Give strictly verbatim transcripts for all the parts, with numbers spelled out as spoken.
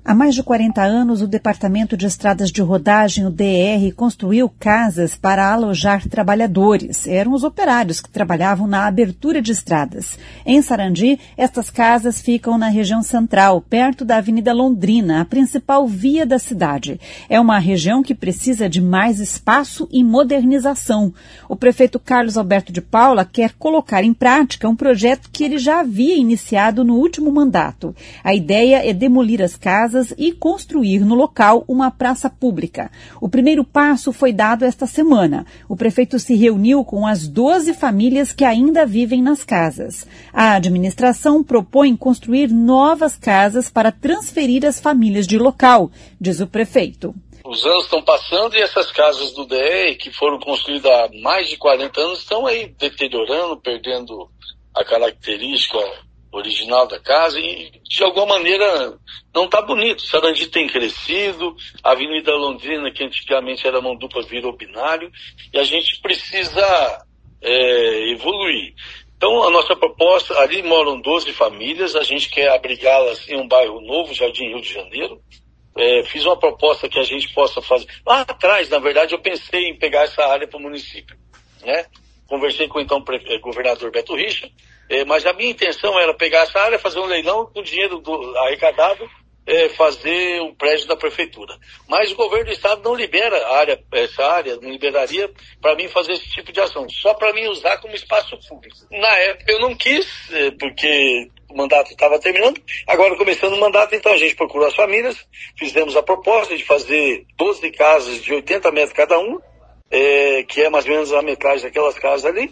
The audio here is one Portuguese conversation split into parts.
Há mais de quarenta anos, o Departamento de Estradas de Rodagem, o D E R, construiu casas para alojar trabalhadores. Eram os operários que trabalhavam na abertura de estradas. Em Sarandi, estas casas ficam na região central, perto da Avenida Londrina, a principal via da cidade. É uma região que precisa de mais espaço e modernização. O prefeito Carlos Alberto de Paula quer colocar em prática um projeto que ele já havia iniciado no último mandato. A ideia é demolir as casas e construir no local uma praça pública. O primeiro passo foi dado esta semana. O prefeito se reuniu com as doze famílias que ainda vivem nas casas. A administração propõe construir novas casas para transferir as famílias de local, diz o prefeito. Os anos estão passando e essas casas do D E R, que foram construídas há mais de quarenta anos, estão aí deteriorando, perdendo a característica original da casa e, de alguma maneira, não está bonito. Sarandi tem crescido, a Avenida Londrina, que antigamente era mão dupla, virou binário, e a gente precisa é, evoluir. Então, a nossa proposta, ali moram doze famílias, a gente quer abrigá-las em um bairro novo, Jardim Rio de Janeiro. É, fiz uma proposta que a gente possa fazer. Lá atrás, na verdade, eu pensei em pegar essa área para o município, né? Conversei com o então governador Beto Richa, é, mas a minha intenção era pegar essa área, fazer um leilão com o dinheiro do, arrecadado, é, fazer um prédio da prefeitura. Mas o governo do estado não libera a área, essa área, não liberaria para mim fazer esse tipo de ação, só para mim usar como espaço público. Na época eu não quis, é, porque o mandato estava terminando, agora começando o mandato, então a gente procurou as famílias, fizemos a proposta de fazer doze casas de oitenta metros cada um, é, que é mais ou menos a metade daquelas casas ali,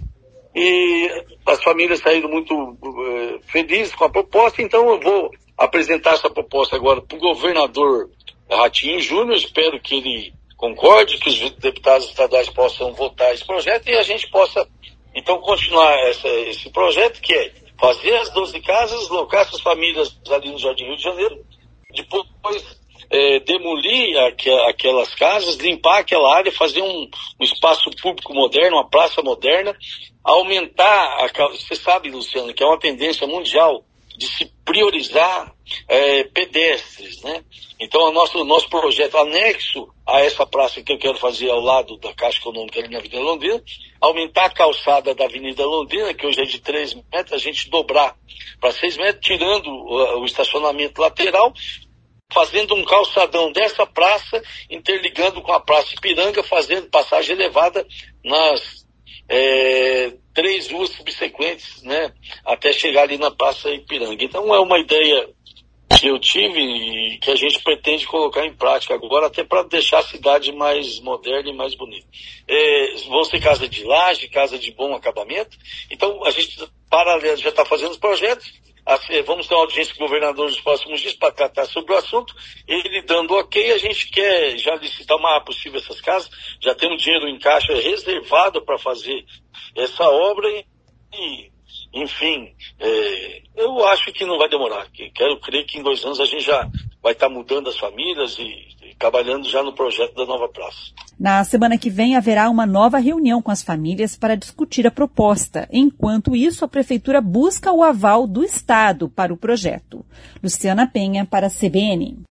e as famílias saíram muito uh, felizes com a proposta, então eu vou apresentar essa proposta agora para o governador Ratinho Júnior, espero que ele concorde, que os deputados estaduais possam votar esse projeto e a gente possa, então, continuar essa, esse projeto, que é fazer as doze casas, locar essas famílias ali no Jardim Rio de Janeiro, depois é, demolir aqu aquelas casas, limpar aquela área, fazer um, um espaço público moderno, uma praça moderna, aumentar, a, você sabe, Luciano, que é uma tendência mundial de se priorizar é, pedestres, né? Então, o nosso, nosso projeto anexo a essa praça que eu quero fazer ao lado da Caixa Econômica ali na Avenida Londrina, aumentar a calçada da Avenida Londrina, que hoje é de três metros, a gente dobrar para seis metros, tirando o, o estacionamento lateral, fazendo um calçadão dessa praça, interligando com a Praça Ipiranga, fazendo passagem elevada nas É, três ruas subsequentes, né, até chegar ali na Praça Ipiranga. Então é uma ideia que eu tive e que a gente pretende colocar em prática agora, até para deixar a cidade mais moderna e mais bonita. É, vão ser casa de laje, casa de bom acabamento. Então a gente, paralelo, já está fazendo os projetos. Vamos ter uma audiência com o governador nos próximos dias para tratar sobre o assunto. Ele dando ok, a gente quer já licitar o mais rápido possível essas casas. Já temos dinheiro em caixa reservado para fazer essa obra e, enfim, é, eu acho que não vai demorar. Quero crer que em dois anos a gente já vai estar mudando as famílias e trabalhando já no projeto da nova praça. Na semana que vem haverá uma nova reunião com as famílias para discutir a proposta. Enquanto isso, a Prefeitura busca o aval do Estado para o projeto. Luciana Penha, para a C B N.